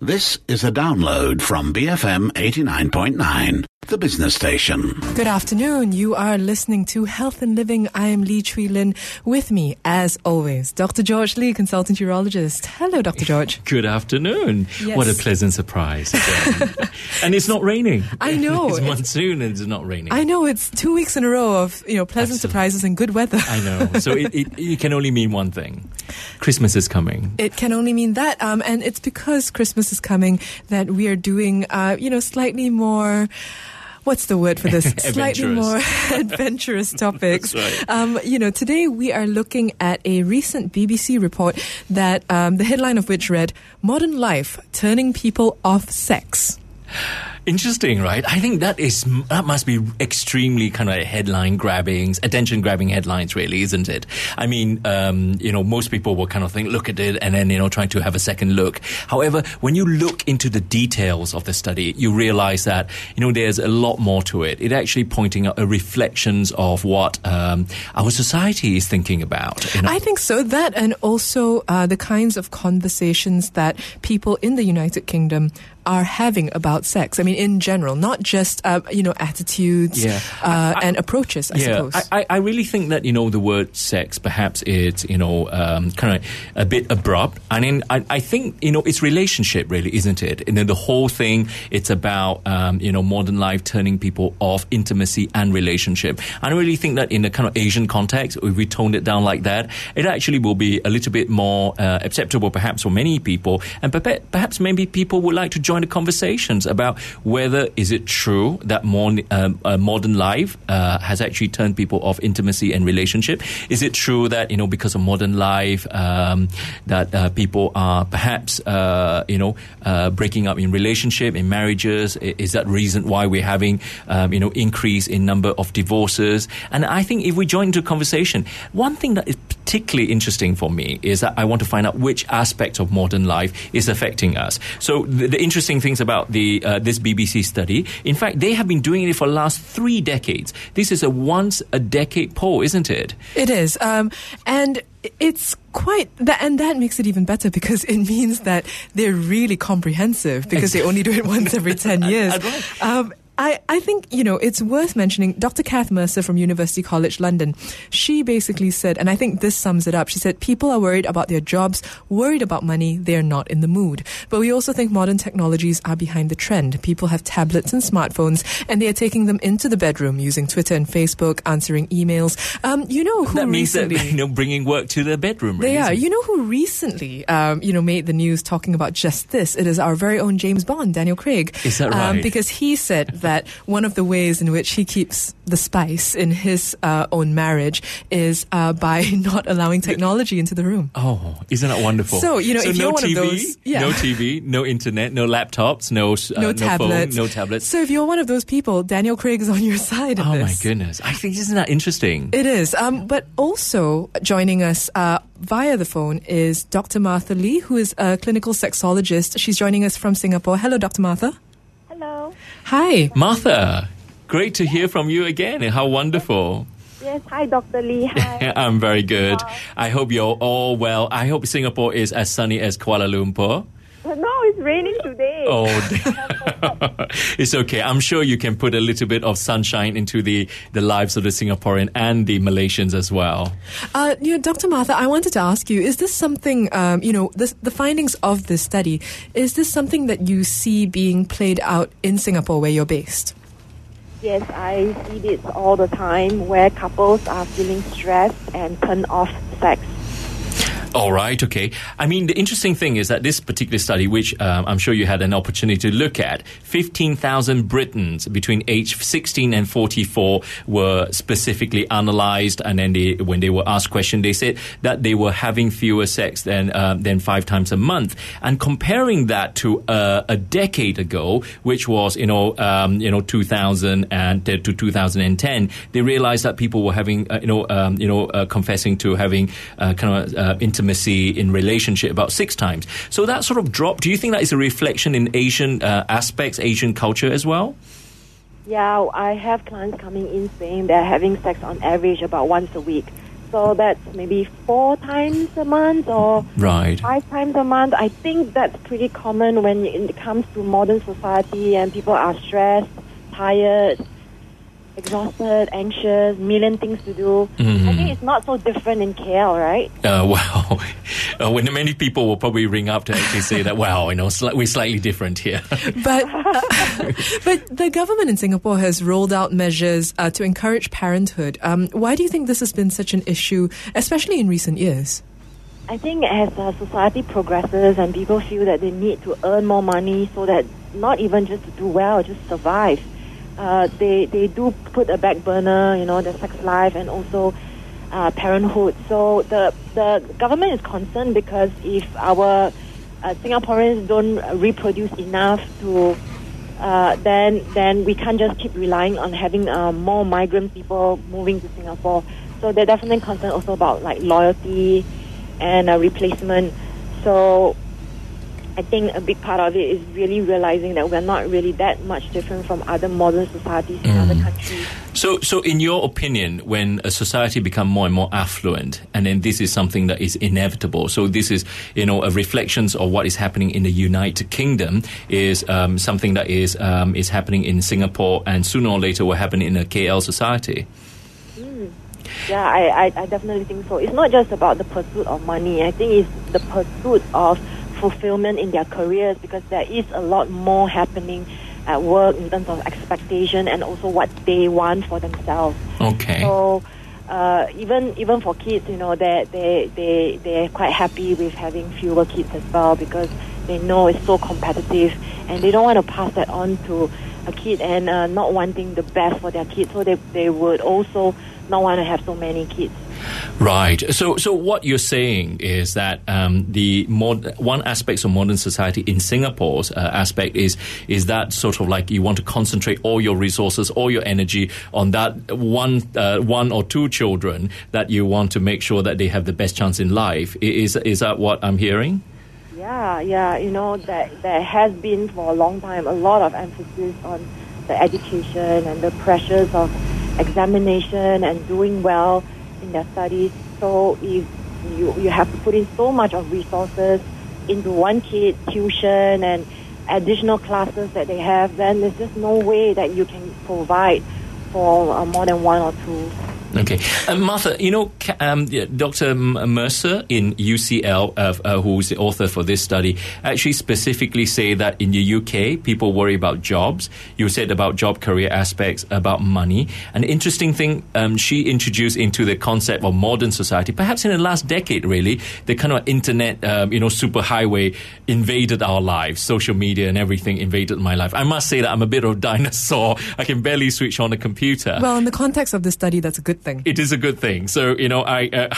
This is a download from BFM 89.9, the business station. Good afternoon. You are listening to Health and Living. I am Lee Chui Lin. With me, as always, Dr. George Lee, consultant urologist. Hello, Dr. George. Good afternoon. Yes. What a pleasant surprise. And it's not raining. I know. It's monsoon and it's not raining. I know. It's 2 weeks in a row of, pleasant surprises and good weather. I know. So it can only mean one thing. Christmas is coming. It can only mean that. And it's because Christmas is coming that we are doing, slightly more... What's the word for this? Slightly more adventurous topics. That's right. Today we are looking at a recent BBC report that the headline of which read, "Modern Life Turning People Off Sex." Interesting, right? I think that must be extremely kind of headline-grabbing, attention-grabbing headlines, really, isn't it? I mean, most people will kind of look at it and then, try to have a second look. However, when you look into the details of the study, you realize that, there's a lot more to it. It actually pointing out reflections of what our society is thinking about. I think so. That and also the kinds of conversations that people in the United Kingdom are having about sex. I mean, in general, not just, attitudes and approaches, I suppose. I really think that, the word sex perhaps it's, kind of a bit abrupt. I mean, I think, it's relationship really, isn't it? And then the whole thing, it's about, modern life turning people off intimacy and relationship. I really think that in a kind of Asian context, if we toned it down like that, it actually will be a little bit more acceptable perhaps for many people. And perhaps maybe people would like to join the conversations about whether is it true that modern life has actually turned people off intimacy and relationship. Is it true that because of modern life that people are perhaps breaking up in relationship, in marriages? Is that reason why we're having increase in number of divorces? And I think if we join into conversation, one thing that is particularly interesting for me is that I want to find out which aspect of modern life is affecting us. So the interesting things about this BBC study, in fact, they have been doing it for the last 3 decades. This is a once-a-decade poll, isn't it? It is. And it's quite... And that makes it even better because it means that they're really comprehensive because they only do it once every 10 years. I think, it's worth mentioning Dr. Kath Mercer from University College London. She basically said, and I think this sums it up, she said, people are worried about their jobs, worried about money, they're not in the mood. But we also think modern technologies are behind the trend. People have tablets and smartphones, and they are taking them into the bedroom using Twitter and Facebook, answering emails. Who that means recently... that, bringing work to the bedroom. Really, they are. You know who recently, made the news talking about just this? It is our very own James Bond, Daniel Craig. Is that right? Because he said that one of the ways in which he keeps the spice in his own marriage is by not allowing technology into the room. Oh, isn't that wonderful? So, if no you're one TV, of those... Yeah. No TV, no internet, no laptops, no tablets. Phone, no tablets. So if you're one of those people, Daniel Craig is on your side in this. Oh, my goodness. I think, isn't that interesting? It is. But also joining us via the phone is Dr. Martha Lee, who is a clinical sexologist. She's joining us from Singapore. Hello, Dr. Martha. Hello. Hi. Martha, great to hear from you again. How wonderful. Yes, hi, Dr. Lee. Hi. I'm very good. I hope you're all well. I hope Singapore is as sunny as Kuala Lumpur. No, it's raining today. Oh, it's okay. I'm sure you can put a little bit of sunshine into the lives of the Singaporean and the Malaysians as well. Dr. Martha, I wanted to ask you, is this something, the findings of this study, is this something that you see being played out in Singapore where you're based? Yes, I see this all the time where couples are feeling stressed and turned off sex. All right, okay. I mean, the interesting thing is that this particular study, which I'm sure you had an opportunity to look at, 15,000 Britons between age 16 and 44 were specifically analysed, and then when they were asked questions, they said that they were having fewer sex than 5 times a month. And comparing that to a decade ago, which was 2000 and to 2010, they realised that people were having confessing to having intimacy in relationship about 6 times. So that sort of drop, do you think that is a reflection in Asian aspects, Asian culture as well? Yeah, I have clients coming in saying they're having sex on average about once a week. So that's maybe 4 times a month or Right. 5 times a month. I think that's pretty common when it comes to modern society and people are stressed, tired, exhausted, anxious, million things to do. I think it's not so different in KL, right? When many people will probably ring up to actually say that, wow, we're slightly different here. But the government in Singapore has rolled out measures to encourage parenthood. Why do you think this has been such an issue, especially in recent years? I think as society progresses and people feel that they need to earn more money so that not even just to do well, just survive, they do put a back burner, their sex life and also parenthood. So the government is concerned because if our Singaporeans don't reproduce enough to then we can't just keep relying on having more migrant people moving to Singapore. So they're definitely concerned also about like loyalty and replacement. So I think a big part of it is really realizing that we're not really that much different from other modern societies in other countries. So in your opinion, when a society becomes more and more affluent, and then this is something that is inevitable, so this is, a reflections of what is happening in the United Kingdom, is something that is happening in Singapore and sooner or later will happen in a KL society? Yeah, I definitely think so. It's not just about the pursuit of money. I think it's the pursuit of fulfillment in their careers, because there is a lot more happening at work in terms of expectation and also what they want for themselves. Okay. So even for kids, they're quite happy with having fewer kids as well, because they know it's so competitive and they don't want to pass that on to a kid and not wanting the best for their kids. So they would also not want to have so many kids. Right. So what you're saying is that one aspect of modern society in Singapore's aspect is that sort of like you want to concentrate all your resources, all your energy on that one or two children that you want to make sure that they have the best chance in life. Is that what I'm hearing? Yeah. There has been for a long time a lot of emphasis on the education and the pressures of examination and doing well in their studies. So if you have to put in so much of resources into one kid, tuition and additional classes that they have, then there's just no way that you can provide for more than one or two. Okay. Martha, Dr. Mercer in UCL, who's the author for this study, actually specifically say that in the UK, people worry about jobs. You said about job career aspects, about money. An interesting thing she introduced into the concept of modern society, perhaps in the last decade, really, the kind of internet, superhighway invaded our lives. Social media and everything invaded my life. I must say that I'm a bit of a dinosaur. I can barely switch on a computer. Well, in the context of this study, that's a good thing. It is a good thing. So, I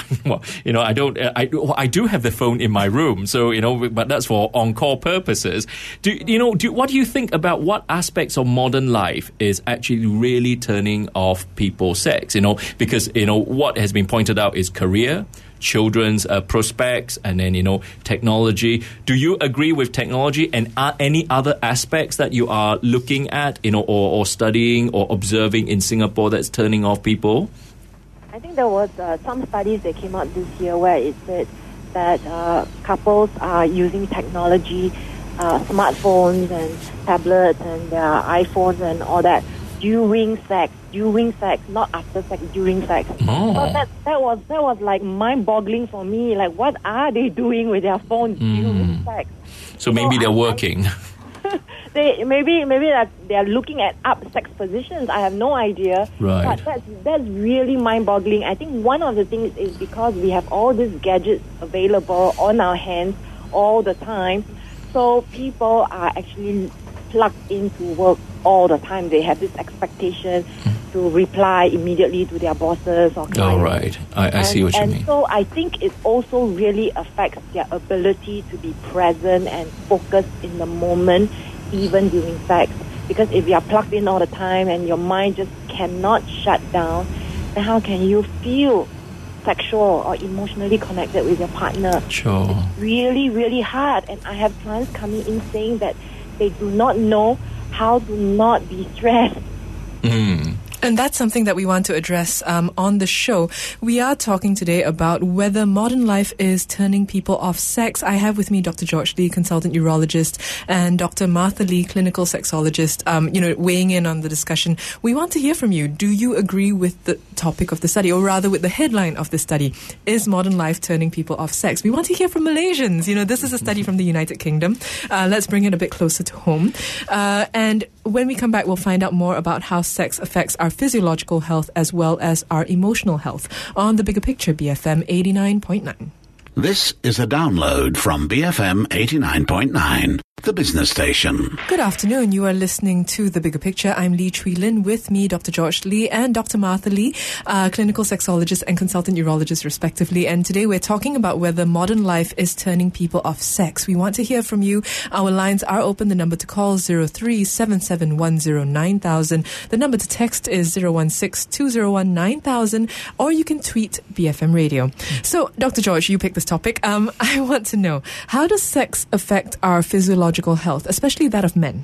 do have the phone in my room. So, but that's for on-call purposes. What do you think about what aspects of modern life is actually really turning off people's sex? Because, what has been pointed out is career, children's prospects, and then, technology. Do you agree with technology, and are any other aspects that you are looking at, or studying or observing in Singapore that's turning off people? I think there was some studies that came out this year where it said that couples are using technology, smartphones and tablets and their iPhones and all that during sex, not after sex, during sex. Oh. So that was like mind-boggling for me. Like, what are they doing with their phones during sex? So maybe they're working. Maybe they're looking at sex positions. I have no idea. Right. But that's really mind-boggling. I think one of the things is because we have all these gadgets available on our hands all the time, so people are actually plugged into work all the time. They have this expectation to reply immediately to their bosses or clients. Oh, right. I see what you mean. And so I think it also really affects their ability to be present and focused in the moment, even during sex. Because if you are plugged in all the time and your mind just cannot shut down, then how can you feel sexual or emotionally connected with your partner? Sure. It's really, really hard. And I have clients coming in saying that they do not know how to not be stressed. And that's something that we want to address on the show. We are talking today about whether modern life is turning people off sex. I have with me Dr. George Lee, consultant urologist, and Dr. Martha Lee, clinical sexologist, weighing in on the discussion. We want to hear from you. Do you agree with the topic of the study, or rather with the headline of the study? Is modern life turning people off sex? We want to hear from Malaysians. This is a study from the United Kingdom. Let's bring it a bit closer to home. And when we come back, we'll find out more about how sex affects our physiological health as well as our emotional health on The Bigger Picture, BFM 89.9. This is a download from BFM 89.9, the business station. Good afternoon. You are listening to The Bigger Picture. I'm Lee Chui Lin. With me, Dr. George Lee and Dr. Martha Lee, clinical sexologist and consultant urologist, respectively. And today we're talking about whether modern life is turning people off sex. We want to hear from you. Our lines are open. The number to call 03-7710-9000. The number to text is 016-201-9000, or you can tweet BFM Radio. So, Dr. George, you picked this topic. I want to know, how does sex affect our physiological health, especially that of men?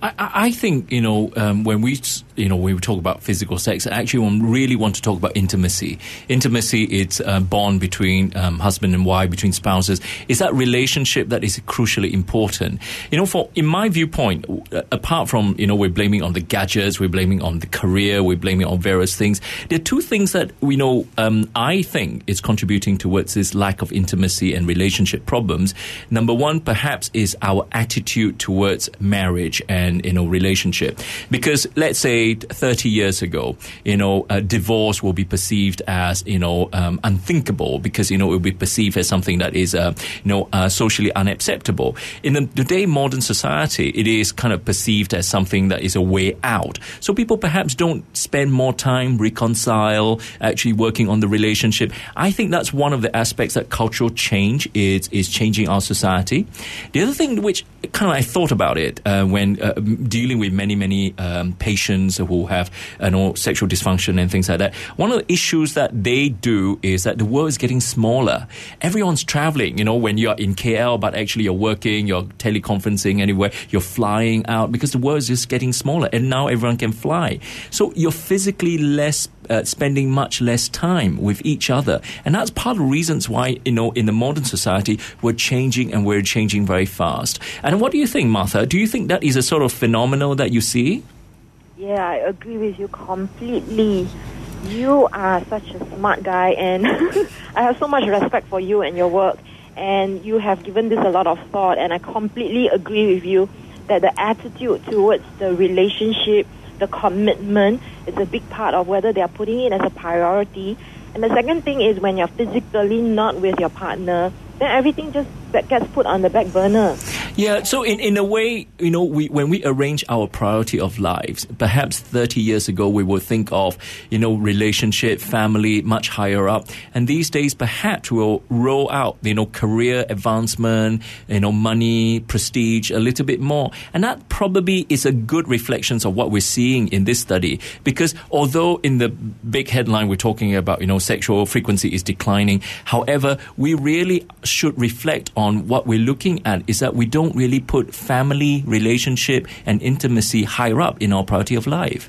I think, when we talk about physical sex, actually we really want to talk about intimacy. Intimacy, it's a bond between husband and wife, between spouses. It's that relationship that is crucially important. In my viewpoint, apart from, we're blaming on the gadgets, we're blaming on the career, we're blaming on various things, there are two things that we know I think is contributing towards this lack of intimacy and relationship problems. Number one, perhaps, is our attitude towards marriage and, relationship. Because let's say 30 years ago, a divorce will be perceived as, unthinkable, because, it will be perceived as something that is, socially unacceptable. In today modern society, it is kind of perceived as something that is a way out. So people perhaps don't spend more time reconcile, actually working on the relationship. I think that's one of the aspects that cultural change is changing our society. The other thing which kind of I thought about it when dealing with many patients who have sexual dysfunction and things like that, one of the issues that they do is that the world is getting smaller. Everyone's traveling, when you're in KL, but actually you're working, you're teleconferencing anywhere, you're flying out, because the world is just getting smaller, and now everyone can fly. So you're physically spending much less time with each other. And that's part of the reasons why, in the modern society, we're changing, and we're changing very fast. And what do you think, Martha? Do you think that is a sort of phenomenon that you see? Yeah, I agree with you completely. You are such a smart guy, and I have so much respect for you and your work. And you have given this a lot of thought, and I completely agree with you that the attitude towards the relationship, the commitment, is a big part of whether they are putting it as a priority. And the second thing is, when you're physically not with your partner, then everything just gets put on the back burner. Yeah, so in a way, when we arrange our priority of lives, perhaps 30 years ago we would think of, relationship, family, much higher up. And these days, perhaps we'll roll out, career advancement, money, prestige, a little bit more. And that probably is a good reflection of what we're seeing in this study. Because although in the big headline we're talking about, sexual frequency is declining, however, we really should reflect on what we're looking at is that we don't really put family, relationship, and intimacy higher up in our priority of life.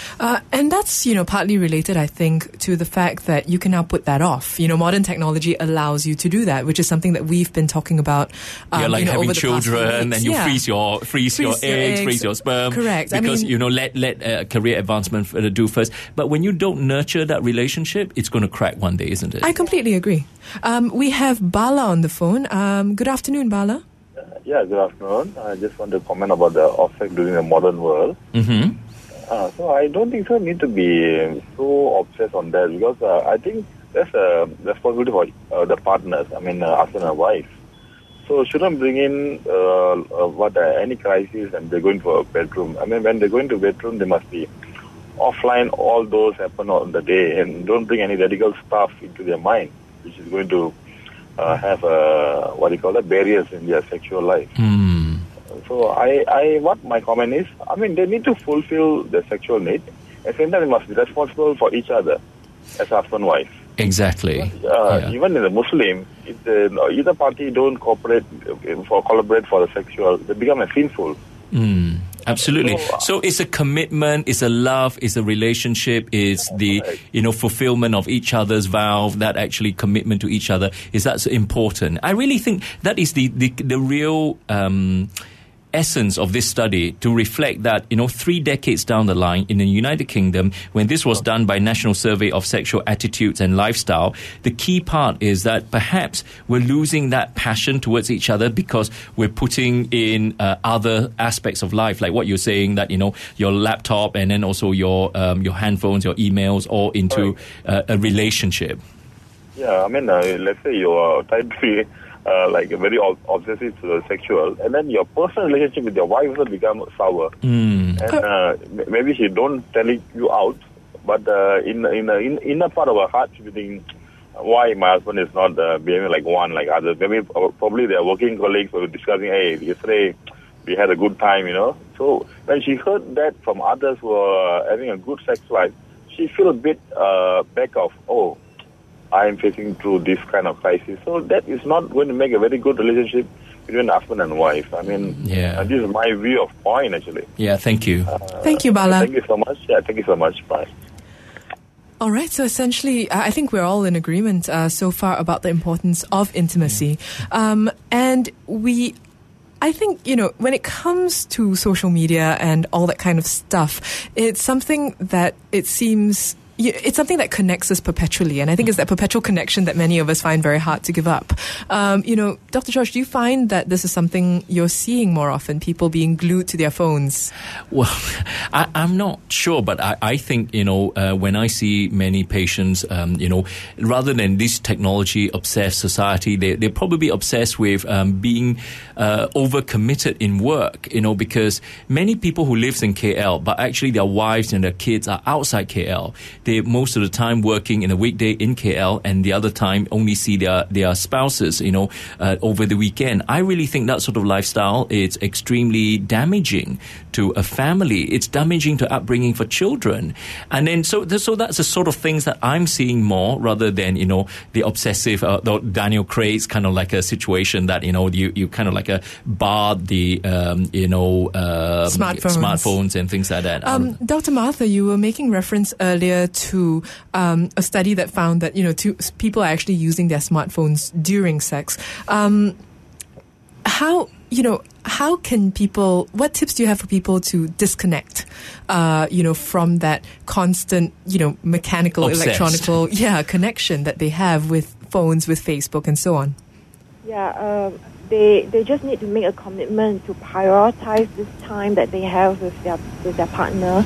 And that's, partly related, I think, to the fact that you can now put that off. Modern technology allows you to do that, which is something that we've been talking about. Like having over the children, and you freeze your eggs, freeze your sperm. Correct. Because, let career advancement do first. But when you don't nurture that relationship, it's going to crack one day, isn't it? I completely agree. We have Bala on the phone. Good afternoon, Bala. Yeah, good afternoon. I just want to comment about the effect during the modern world. Mm-hmm. So I don't think so need to be so obsessed on that, because I think that's a responsibility for the partners, husband and wife. So shouldn't bring in any crisis and they're going for a bedroom. When they go into bedroom, they must be offline. All those happen on the day, and don't bring any radical stuff into their mind, which is going to have barriers in their sexual life. So what my comment is, they need to fulfill their sexual need. At the same time, they must be responsible for each other as husband and wife. Exactly. Even in the Muslim, if either party don't collaborate for the sexual, they become sinful. Absolutely. So it's a commitment, it's a love, it's a relationship, it's the fulfillment of each other's vow, that actually commitment to each other is that's important. I really think that is the real essence of this study, to reflect that 3 decades down the line in the United Kingdom, when this was done by National Survey of Sexual Attitudes and Lifestyle, the key part is that perhaps we're losing that passion towards each other because we're putting in other aspects of life, like what you're saying, that your laptop and then also your handphones, your emails, all into a relationship. Yeah, I mean, let's say you are type 3, like very obsessive sexual, and then your personal relationship with your wife will become sour. And maybe she don't tell you out, but in a part of her heart, she think, why my husband is not behaving like others. Maybe probably their working colleagues were discussing, hey, yesterday we had a good time, So when she heard that from others who are having a good sex life, she feel a bit back of, I am facing through this kind of crisis. So that is not going to make a very good relationship between husband and wife. I mean, this is my view of point, actually. Yeah, thank you. Thank you, Bala. Thank you so much. Yeah, thank you so much. Bye. All right, so essentially, I think we're all in agreement so far about the importance of intimacy. And I think, when it comes to social media and all that kind of stuff, it's something that it seems... It's something that connects us perpetually, and I think it's that perpetual connection that many of us find very hard to give up. Dr. George, do you find that this is something you're seeing more often, people being glued to their phones? Well, I'm not sure, but I think, when I see many patients, rather than this technology-obsessed society, they're probably obsessed with being overcommitted in work, because many people who live in KL, but actually their wives and their kids are outside KL. They most of the time working in a weekday in KL, and the other time only see their spouses, over the weekend. I really think that sort of lifestyle is extremely damaging to a family. It's damaging to upbringing for children. And then so that's the sort of things that I'm seeing more, rather than, the obsessive, Daniel Craig's kind of like a situation that, you kind of like barred the, smartphones and things like that. Dr. Martha, you were making reference earlier to a study that found that people are actually using their smartphones during sex. How can people? What tips do you have for people to disconnect? From that constant, mechanical, electronical, connection that they have with phones, with Facebook, and so on. Yeah. They just need to make a commitment to prioritize this time that they have with their partner.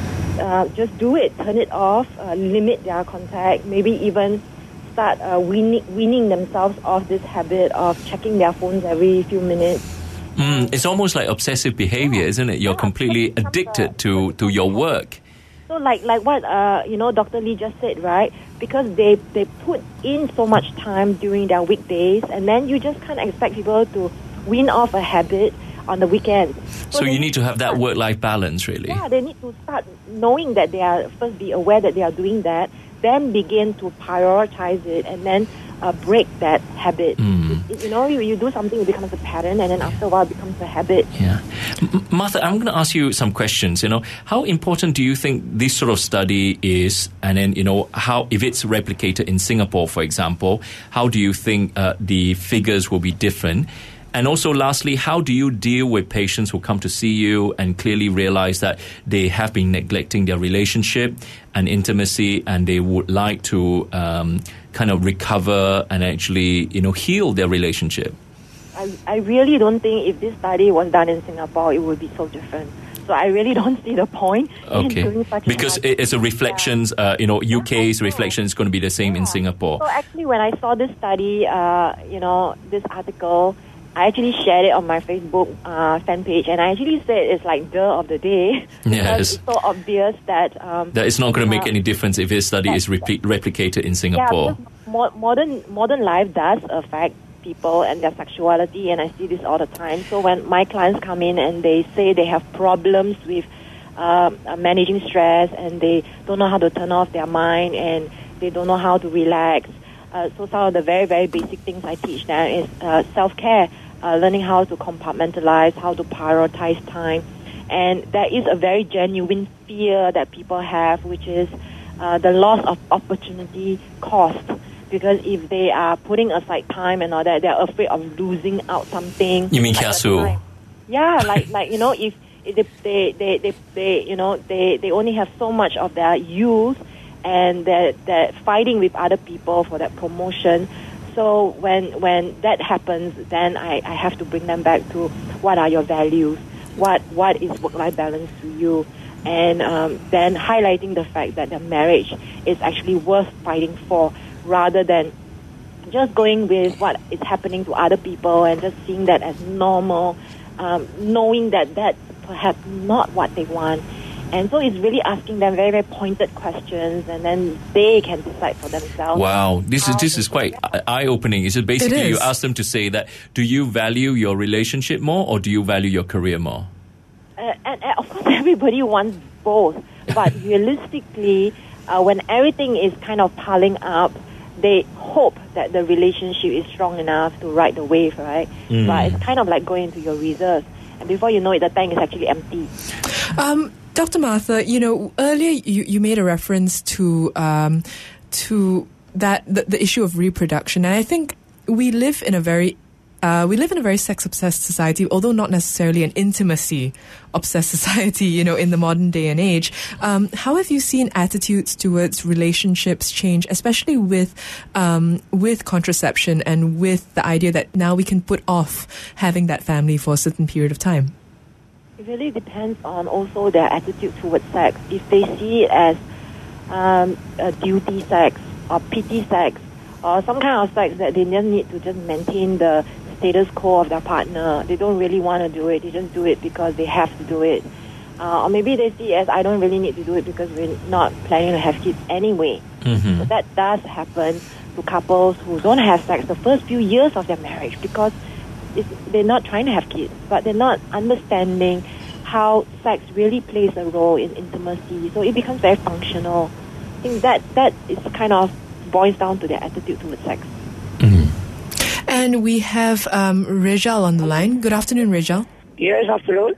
Just do it, turn it off, limit their contact, maybe even start weaning themselves off this habit of checking their phones every few minutes. It's almost like obsessive behavior, isn't it? You're completely addicted to your work. So like what Dr. Lee just said, right? Because they put in so much time during their weekdays, and then you just can't expect people to wean off a habit on the weekends. So you need to have that work-life balance, really. Yeah, they need to start knowing that first be aware that they are doing that, then begin to prioritize it, and then break that habit. You do something, it becomes a pattern, and then after a while it becomes a habit. Yeah. Martha, I'm going to ask you some questions. How important do you think this sort of study is? And then, how, if it's replicated in Singapore, for example, how do you think the figures will be different? And also, lastly, how do you deal with patients who come to see you and clearly realize that they have been neglecting their relationship and intimacy, and they would like to kind of recover and actually, heal their relationship? I really don't think if this study was done in Singapore, it would be so different. So I really don't see the point in doing such because it's a reflections, UK's reflection is going to be the same in Singapore. So actually, when I saw this study, this article, I actually shared it on my Facebook fan page, and I actually said it's like duh of the day. Yes. It's so obvious that that it's not going to make any difference if this study is replicated in Singapore. Yeah, modern life does affect people and their sexuality, and I see this all the time. So when my clients come in and they say they have problems with managing stress, and they don't know how to turn off their mind, and they don't know how to relax. So some of the very, very basic things I teach them is self-care, learning how to compartmentalize, how to prioritize time. And there is a very genuine fear that people have, which is the loss of opportunity cost. Because if they are putting aside time and all that, they're afraid of losing out something. You mean kiasu? Yeah, like if they only have so much of their youth, and they're fighting with other people for that promotion. So when that happens, then I have to bring them back to what are your values, what is work-life balance to you, and then highlighting the fact that the marriage is actually worth fighting for, rather than just going with what is happening to other people and just seeing that as normal, knowing that that's perhaps not what they want. And so it's really asking them very, very pointed questions, and then they can decide for themselves. Wow, this is quite eye-opening. Is it basically you ask them to say that, do you value your relationship more or do you value your career more? And of course, everybody wants both. But realistically, when everything is kind of piling up, they hope that the relationship is strong enough to ride the wave, right? But it's kind of like going into your reserves. And before you know it, the tank is actually empty. Dr. Martha, earlier you made a reference to that the issue of reproduction, and I think we live in a very sex-obsessed society, although not necessarily an intimacy-obsessed society, in the modern day and age. How have you seen attitudes towards relationships change, especially with contraception and with the idea that now we can put off having that family for a certain period of time? It really depends on also their attitude towards sex. If they see it as a duty sex or pity sex or some kind of sex that they just need to just maintain the status quo of their partner, they don't really want to do it. They just do it because they have to do it. Or maybe they see it as, I don't really need to do it because we're not planning to have kids anyway. Mm-hmm. So that does happen to couples who don't have sex the first few years of their marriage because they're not trying to have kids, but they're not understanding how sex really plays a role in intimacy. So it becomes very functional. I think that is kind of boils down to their attitude towards sex. Mm-hmm. And we have Rejal on the line. Good afternoon, Rejal. Yes, afternoon.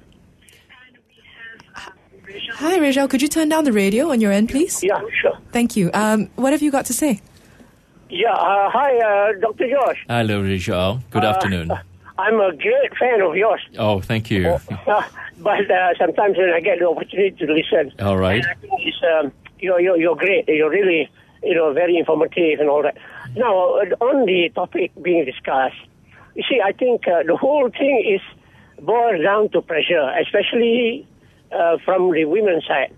Hi, Rejal. Could you turn down the radio on your end, please? Yeah, sure. Thank you. What have you got to say? Yeah, hi, Dr. Josh. Hello, Rejal. Good afternoon. I'm a great fan of yours. Oh, thank you. But sometimes when I get the opportunity to listen, all right. I think it's, you're great. You're really, very informative and all that. Now, on the topic being discussed, you see, I think the whole thing is boils down to pressure, especially from the women's side.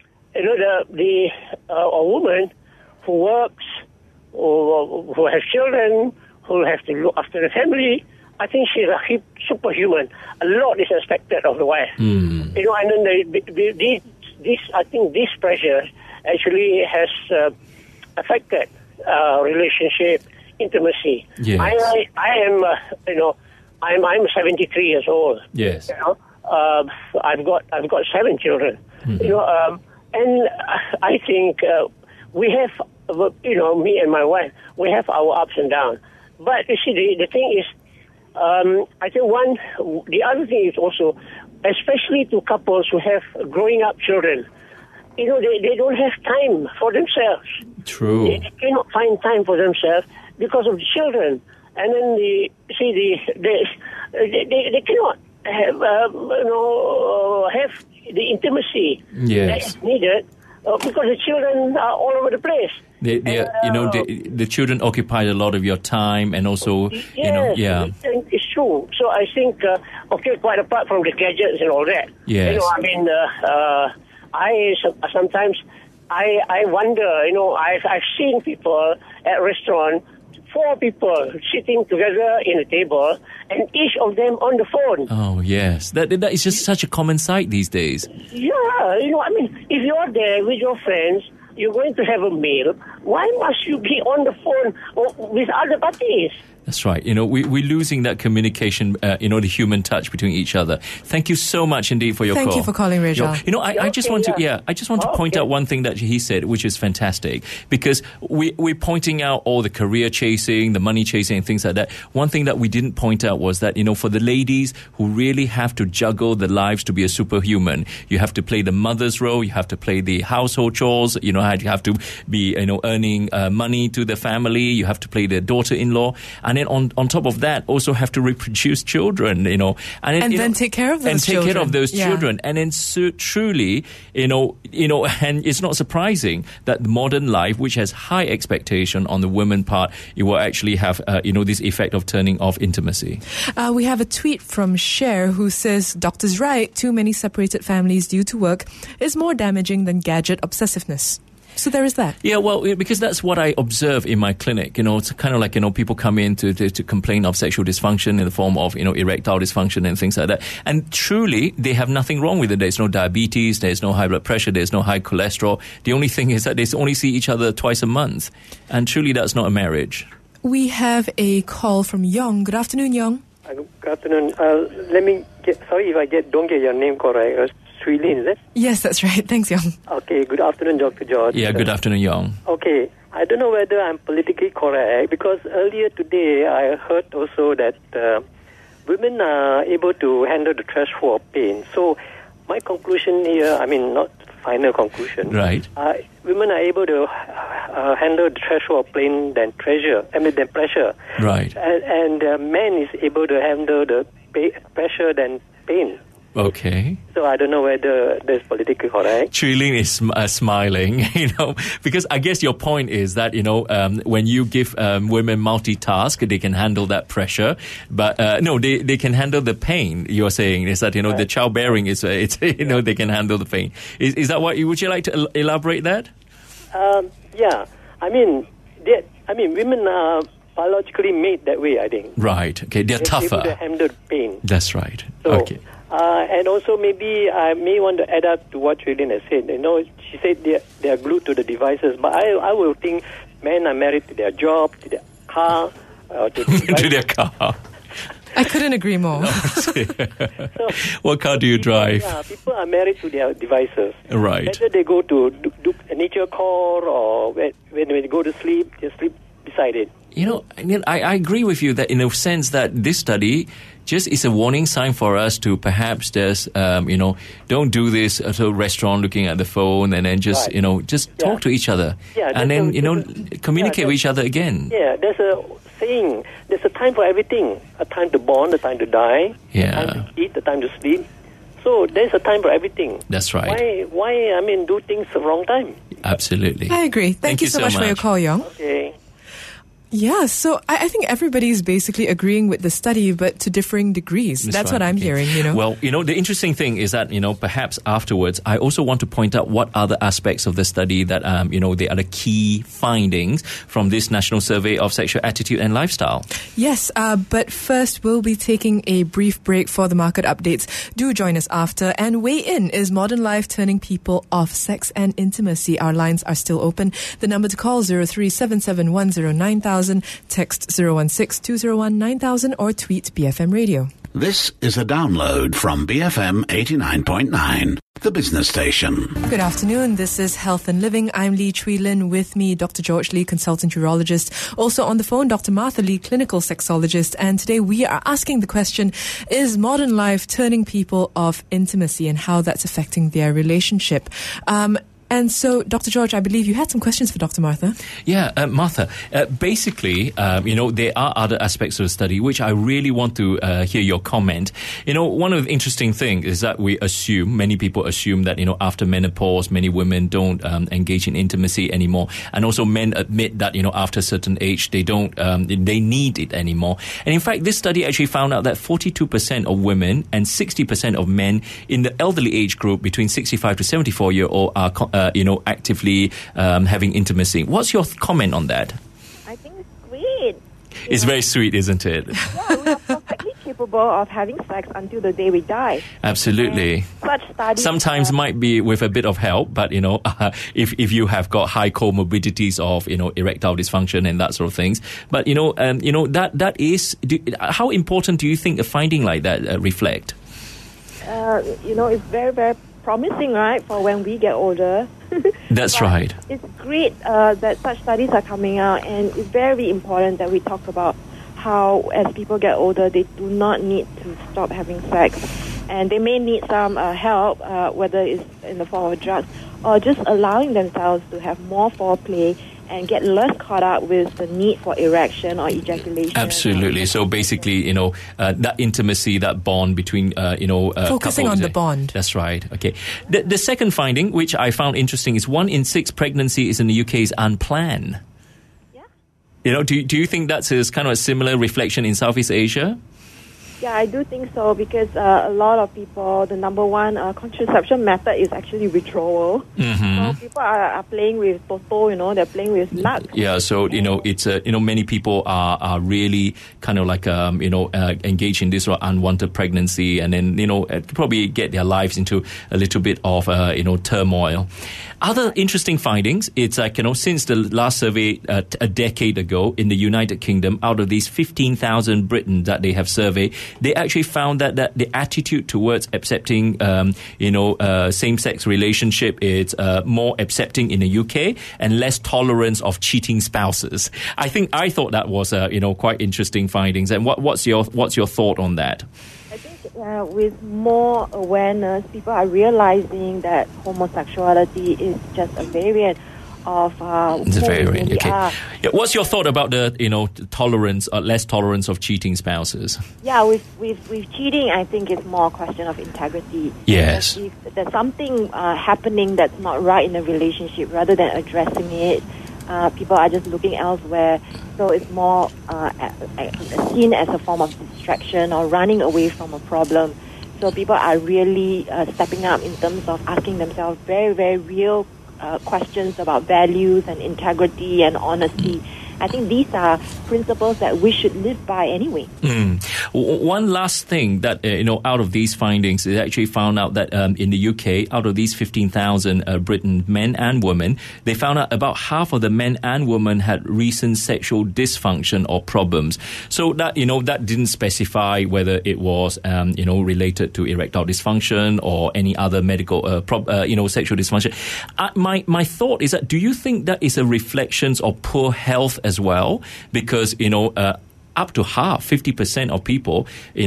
A woman who works, who has children, who have to look after the family, I think she's a superhuman. A lot is expected of the wife. Mm. And then I think this pressure actually has affected relationship, intimacy. Yes. I am, I'm 73 years old. Yes. I've got 7 children. Mm-hmm. And I think we have, me and my wife, we have our ups and downs. But you see, the thing is, I think the other thing is also, especially to couples who have growing up children, they don't have time for themselves. True. They cannot find time for themselves because of the children. And then they cannot have the intimacy that is needed because the children are all over the place. The children occupy a lot of your time, and also, it's true. So I think, quite apart from the gadgets and all that, yes. I sometimes I wonder. I've seen people at restaurants, 4 people sitting together in a table, and each of them on the phone. Oh yes, that is just such a common sight these days. Yeah, if you're there with your friends, you're going to have a meal. Why must you be on the phone with other parties? That's right. We're losing that communication, the human touch between each other. Thank you so much indeed for your call. Thank you for calling, Rajal. I just want to point out one thing that he said, which is fantastic, because we're pointing out all the career chasing, the money chasing, and things like that. One thing that we didn't point out was that, for the ladies who really have to juggle the lives to be a superhuman, you have to play the mother's role, you have to play the household chores, you have to be, earning money to the family, you have to play the daughter-in-law, and then on top of that, also have to reproduce children, and then take care of those children. And take care of those children. And then truly, and it's not surprising that modern life, which has high expectation on the women part, it will actually have, this effect of turning off intimacy. We have a tweet from Cher who says, "Doctor's right, too many separated families due to work is more damaging than gadget obsessiveness." So there is that. Yeah, well, because that's what I observe in my clinic. It's kind of like, people come in to complain of sexual dysfunction in the form of, erectile dysfunction and things like that. And truly, they have nothing wrong with it. There's no diabetes, there's no high blood pressure, there's no high cholesterol. The only thing is that they only see each other twice a month. And truly, that's not a marriage. We have a call from Yong. Good afternoon, Yong. Good afternoon. Let me sorry if I don't get your name correct. Shui Lin, is it? Yes, that's right. Thanks, Yong. Okay, good afternoon, Dr. George. Yeah, good afternoon, Yong. Okay, I don't know whether I'm politically correct, because earlier today I heard also that women are able to handle the threshold of pain. So my conclusion here, not final conclusion. Right. Women are able to handle the threshold of pain than pressure. Right. And man is able to handle the pressure than pain. Okay. So I don't know whether that's politically correct. Shui Lin is smiling, because I guess your point is that, when you give women multitask, they can handle that pressure. But no, they can handle the pain. You're saying is that, right. The childbearing is, they can handle the pain. Is that what would you like to elaborate that? Yeah. Women are biologically made that way, I think. Right. Okay. They're tougher. Able to handle pain. That's right. So, okay. And also maybe I may want to add up to what Shuilin has said. She said they are glued to the devices, but I will think men are married to their job, to their car, to their car. I couldn't agree more. What car do you drive? Yeah, people are married to their devices. Right. Whether they go to do a nature call or when they go to sleep, they sleep beside it. I agree with you that in a sense that this study just is a warning sign for us to perhaps just, don't do this at a restaurant looking at the phone and then just, right. Just talk to each other. Yeah, and then, communicate with each other again. Yeah, there's a saying, there's a time for everything. A time to born, a time to die, a time to eat, a time to sleep. So there's a time for everything. That's right. Why do things the wrong time? Absolutely. I agree. Thank you so much for your call, Yong. Okay. Yeah, so I think everybody's basically agreeing with the study, but to differing degrees. That's right. What I'm hearing, Well, the interesting thing is that, perhaps afterwards, I also want to point out what other aspects of the study that, the other key findings from this National Survey of Sexual Attitude and Lifestyle. Yes, but first we'll be taking a brief break for the market updates. Do join us after and weigh in. Is modern life turning people off sex and intimacy? Our lines are still open. The number to call 0377109000. Text 016-201-9000 or tweet BFM Radio. This is a download from BFM 89.9, the business station. Good afternoon. This is Health and Living. I'm Lee Chui Lin. With me, Dr. George Lee, consultant urologist. Also on the phone, Dr. Martha Lee, clinical sexologist. And today we are asking the question, is modern life turning people off intimacy and how that's affecting their relationship? And so, Dr. George, I believe you had some questions for Dr. Martha. Yeah, Martha, basically, there are other aspects of the study which I really want to hear your comment. One of the interesting things is that many people assume that, after menopause, many women don't engage in intimacy anymore. And also men admit that, after a certain age, they need it anymore. And in fact, this study actually found out that 42% of women and 60% of men in the elderly age group between 65 to 74-year-old are actively having intimacy. What's your comment on that? I think it's sweet. It's very sweet, isn't it? Yeah, we are perfectly capable of having sex until the day we die. Absolutely. And such studies sometimes might be with a bit of help, but if you have got high comorbidities of erectile dysfunction and that sort of things, but that is how important do you think a finding like that reflect? It's very, very promising, right, for when we get older. That's right. It's great that such studies are coming out, and it's very important that we talk about how, as people get older, they do not need to stop having sex, and they may need some help, whether it's in the form of drugs or just allowing themselves to have more foreplay and get less caught up with the need for erection or ejaculation. Absolutely. So basically, that intimacy, that bond between, focusing couples, on the bond. That's right. Okay. The second finding, which I found interesting, is 1 in 6 pregnancies in the UK is unplanned. Yeah. Do you think that's kind of a similar reflection in Southeast Asia? Yeah, I do think so, because a lot of people, the number one contraception method is actually withdrawal. Mm-hmm. So people are playing with toto, they're playing with luck. Yeah, so, it's, many people are really kind of like, engaged in this sort of unwanted pregnancy, and then, probably get their lives into a little bit of, turmoil. Other interesting findings, it's like, since the last survey a decade ago in the United Kingdom, out of these 15,000 Britons that they have surveyed, they actually found that the attitude towards accepting, same-sex relationship is more accepting in the UK and less tolerance of cheating spouses. I thought that was, quite interesting findings. And what's your thought on that? I think with more awareness, people are realizing that homosexuality is just a variant of it's a variant. Really okay. are. Yeah, what's your thought about the tolerance or less tolerance of cheating spouses? Yeah, with cheating, I think it's more a question of integrity. Yes. If there's something happening that's not right in a relationship, rather than addressing it, people are just looking elsewhere. So it's more seen as a form of distraction or running away from a problem. So people are really stepping up in terms of asking themselves very, very real questions about values and integrity and honesty. I think these are principles that we should live by anyway. One last thing that, out of these findings, is actually found out that in the UK, out of these 15,000 Britain men and women, they found out about half of the men and women had recent sexual dysfunction or problems. So that, that didn't specify whether it was, related to erectile dysfunction or any other medical, sexual dysfunction. My thought is that, do you think that is a reflection of poor health as well? Because, up to half, 50% of people,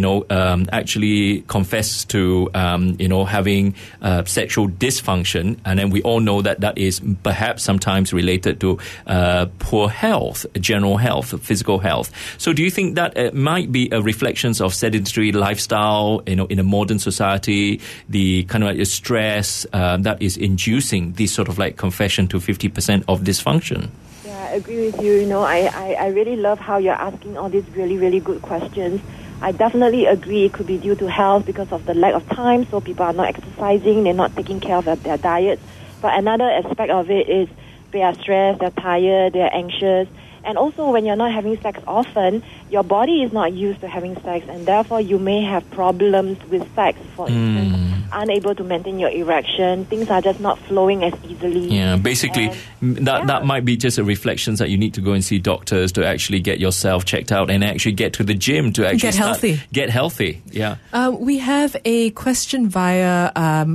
actually confess to, having sexual dysfunction. And then we all know that is perhaps sometimes related to poor health, general health, physical health. So do you think that it might be a reflection of sedentary lifestyle, in a modern society, the kind of stress that is inducing this sort of like confession to 50% of dysfunction? I agree with you. I really love how you're asking all these really, really good questions. I definitely agree it could be due to health because of the lack of time, so people are not exercising, they're not taking care of their diets. But another aspect of it is they are stressed, they're tired, they're anxious. And also, when you're not having sex often, your body is not used to having sex, and therefore you may have problems with sex. For instance, unable to maintain your erection, things are just not flowing as easily. Yeah, basically, that might be just a reflection that you need to go and see doctors to actually get yourself checked out and actually get to the gym to actually get healthy. Yeah. We have a question via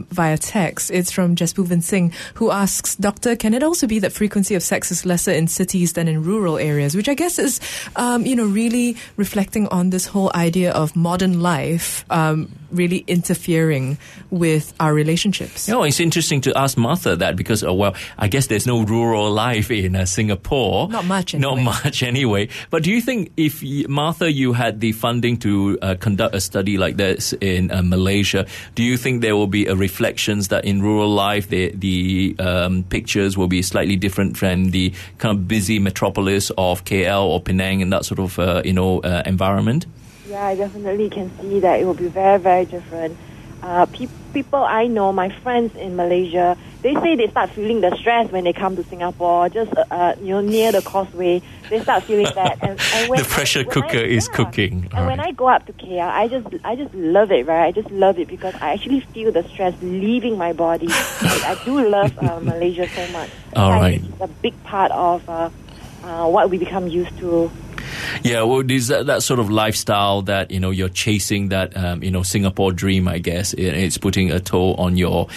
text. It's from Jaspuvan Singh, who asks, Doctor, can it also be that frequency of sex is lesser in cities than in rural areas? Which I guess is, really reflecting on this whole idea of modern life really interfering with our relationships. It's interesting to ask Martha that because, I guess there's no rural life in Singapore. Not much anyway. But do you think if, Martha, you had the funding to conduct a study like this in Malaysia, do you think there will be a reflections that in rural life the pictures will be slightly different from the kind of busy metropolis of KL or Penang and that sort of, environment? Yeah, I definitely can see that it will be very, very different. People I know, my friends in Malaysia, they say they start feeling the stress when they come to Singapore, just near the causeway. They start feeling that. And when the pressure cooker is cooking. And when I go up to KL, I just love it, right? I just love it because I actually feel the stress leaving my body. I do love Malaysia so much. All right. It's a big part of what we become used to. Yeah, well, that sort of lifestyle that, you're chasing, that, Singapore dream, I guess, it's putting a toll on your,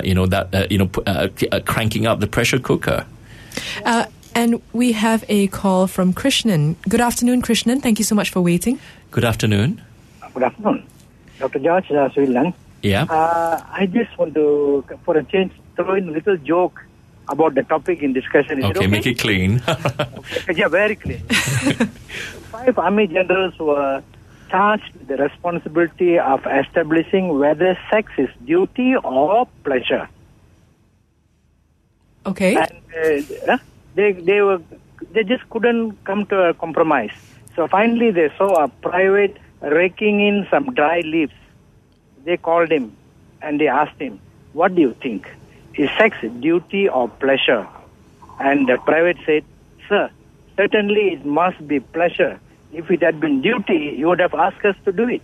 cranking up the pressure cooker. And we have a call from Krishnan. Good afternoon, Krishnan. Thank you so much for waiting. Good afternoon. Good afternoon. Dr. George Swilan. Yeah. I just want to, for a change, throw in a little joke about the topic in discussion. Is okay, make it clean. Okay. Yeah, very clean. 5 army generals were charged with the responsibility of establishing whether sex is duty or pleasure. Okay. And they just couldn't come to a compromise. So finally they saw a private raking in some dry leaves. They called him and they asked him, "What do you think? Is sex duty or pleasure?" And the private said, "Sir, certainly it must be pleasure. If it had been duty, you would have asked us to do it."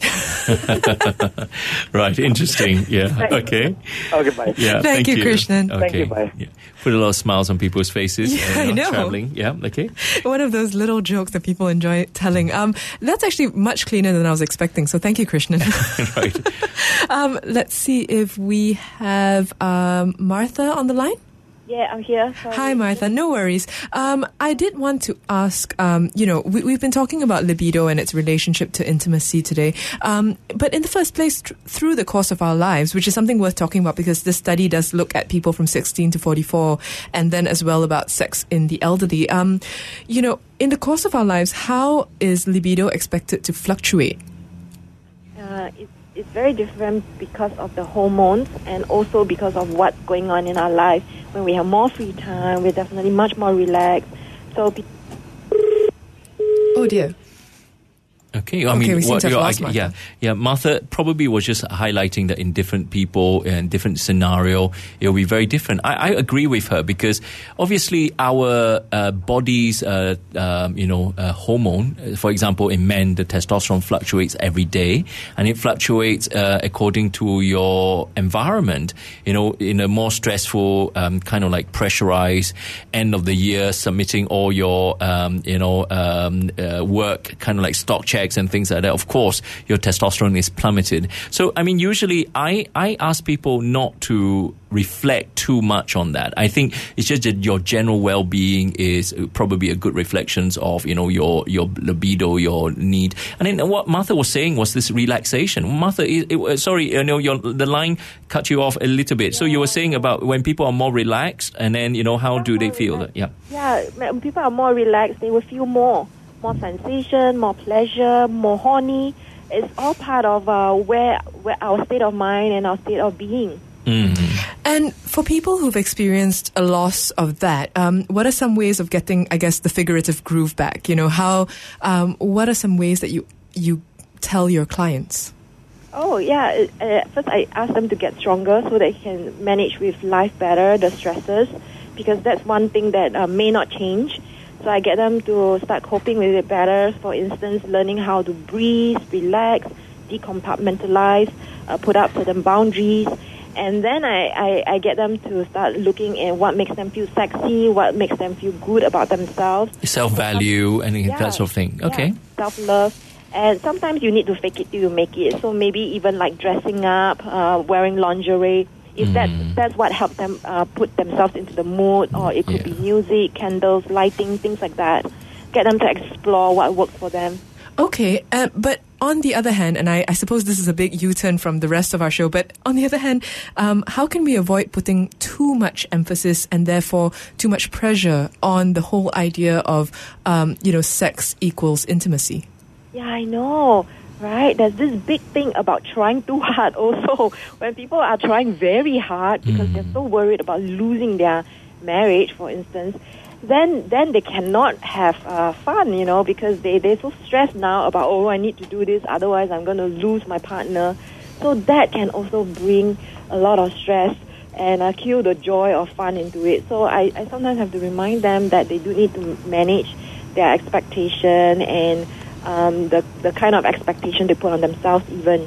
Right, interesting. Yeah, okay. Okay, bye. Yeah, thank you, Krishnan. Okay. Thank you, bye. Yeah. Put a lot of smiles on people's faces. Yeah, I know. Traveling. Yeah, okay. One of those little jokes that people enjoy telling. That's actually much cleaner than I was expecting. So thank you, Krishnan. Right. Let's see if we have Martha on the line. Yeah, I'm here. Sorry. Hi, Martha. No worries. I did want to ask, we've been talking about libido and its relationship to intimacy today. But in the first place, through the course of our lives, which is something worth talking about because this study does look at people from 16 to 44 and then as well about sex in the elderly. In the course of our lives, how is libido expected to fluctuate? It's very different because of the hormones and also because of what's going on in our life. When we have more free time, we're definitely much more relaxed. So, oh dear. Okay, we seem to have lost Martha. Yeah. Martha probably was just highlighting that in different people and different scenario, it'll be very different. I agree with her because obviously our body's hormone, for example, in men, the testosterone fluctuates every day, and it fluctuates according to your environment. In a more stressful, kind of like pressurized end of the year, submitting all your work, kind of like stock checks and things like that, of course, your testosterone is plummeted. So, usually I ask people not to reflect too much on that. I think it's just that your general well-being is probably a good reflection of, your libido, your need. And then what Martha was saying was this relaxation. Martha, the line cut you off a little bit. So you were saying about when people are more relaxed and then, how do they feel? Yeah, when people are more relaxed, they will feel more sensation, more pleasure, more horny. It's all part of where our state of mind and our state of being. Mm-hmm. And for people who've experienced a loss of that, what are some ways of getting, I guess, the figurative groove back? What are some ways that you tell your clients? Oh, yeah. First, I ask them to get stronger so they can manage with life better, the stresses, because that's one thing that may not change. So I get them to start coping with it better. For instance, learning how to breathe, relax, decompartmentalize, put up certain boundaries. And then I get them to start looking at what makes them feel sexy, what makes them feel good about themselves. Self-value and that sort of thing. Okay. Yeah, self-love. And sometimes you need to fake it till you make it. So maybe even like dressing up, wearing lingerie. If that's what helps them put themselves into the mood, or it could be music, candles, lighting, things like that. Get them to explore what works for them. Okay, but on the other hand, and I suppose this is a big U-turn from the rest of our show, but on the other hand, how can we avoid putting too much emphasis and therefore too much pressure on the whole idea of, sex equals intimacy? Yeah, I know. Right, there's this big thing about trying too hard also. When people are trying very hard because they're so worried about losing their marriage, for instance, then they cannot have fun, because they're so stressed now about, I need to do this, otherwise I'm going to lose my partner. So that can also bring a lot of stress. and kill the joy or fun into it. So I sometimes have to remind them that they do need to manage their expectation and the kind of expectation they put on themselves even.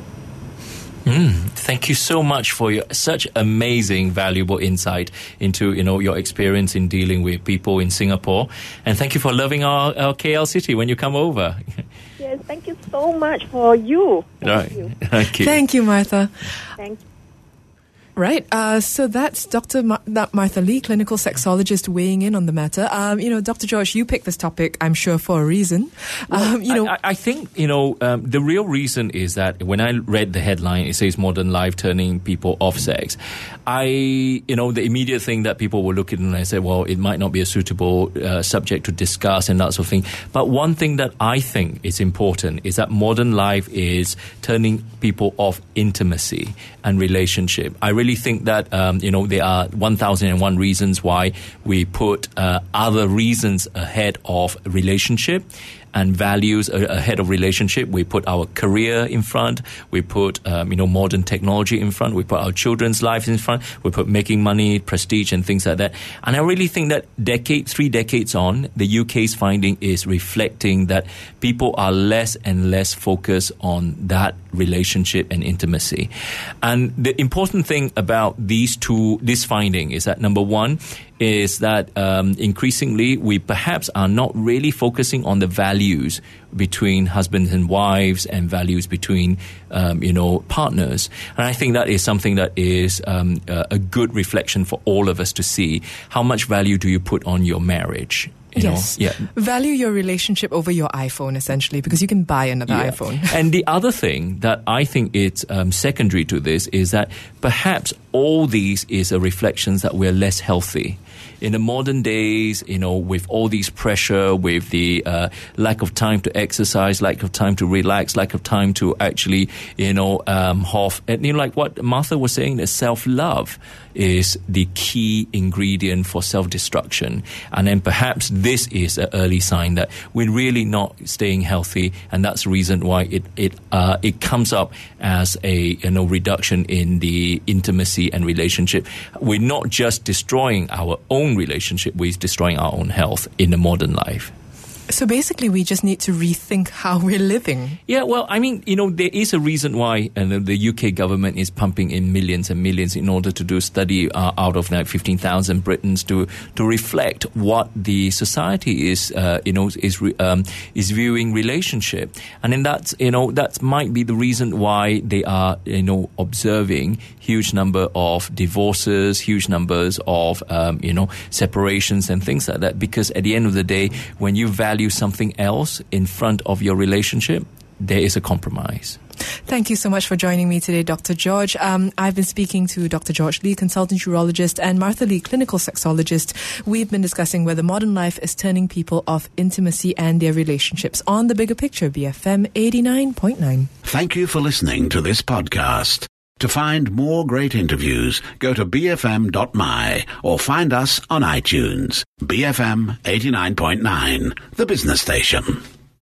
Thank you so much for such amazing, valuable insight into, your experience in dealing with people in Singapore. And thank you for loving our KL city when you come over. Yes, thank you so much for you. Thank you. Thank you, Martha. Thank you. Right. So that's Dr. Martha Lee, clinical sexologist, weighing in on the matter. Dr. George, you picked this topic, I'm sure, for a reason. I think, the real reason is that when I read the headline, it says modern life turning people off sex. The immediate thing that people will look at and I say, well, it might not be a suitable subject to discuss and that sort of thing. But one thing that I think is important is that modern life is turning people off intimacy and relationship. I really think that, there are 1,001 reasons why we put other reasons ahead of relationship and values ahead of relationship. We put our career in front. We put, modern technology in front. We put our children's lives in front. We put making money, prestige, and things like that. And I really think that 3 decades on, the UK's finding is reflecting that people are less and less focused on that relationship and intimacy. And the important thing about this finding is that, number one, is that increasingly we perhaps are not really focusing on the values between husbands and wives and values between, partners. And I think that is something that is a good reflection for all of us to see. How much value do you put on your marriage? Yes. Yeah. Value your relationship over your iPhone, essentially, because you can buy another iPhone. And the other thing that I think it's secondary to this is that perhaps all these is a reflection that we're less healthy. In the modern days, with all these pressure, with the lack of time to exercise, lack of time to relax, lack of time to actually, like what Martha was saying, that self-love is the key ingredient for self-destruction. And then perhaps this is an early sign that we're really not staying healthy, and that's the reason why it comes up as a reduction in the intimacy and relationship. We're not just destroying our own relationship, we're destroying our own health in the modern life. So basically, we just need to rethink how we're living. Yeah, well, I mean, there is a reason why the UK government is pumping in millions and millions in order to do a study out of 15,000 Britons to reflect what the society is viewing relationship, and then that might be the reason why they are observing huge number of divorces, huge numbers of separations and things like that. Because at the end of the day, when you value something else in front of your relationship, there is a compromise. Thank you so much for joining me today, Dr. George. I've been speaking to Dr. George Lee, consultant urologist, and Martha Lee, clinical sexologist. We've been discussing whether modern life is turning people off intimacy and their relationships on The Bigger Picture, BFM 89.9. Thank you for listening to this podcast. To find more great interviews, go to bfm.my or find us on iTunes. BFM 89.9, the business station.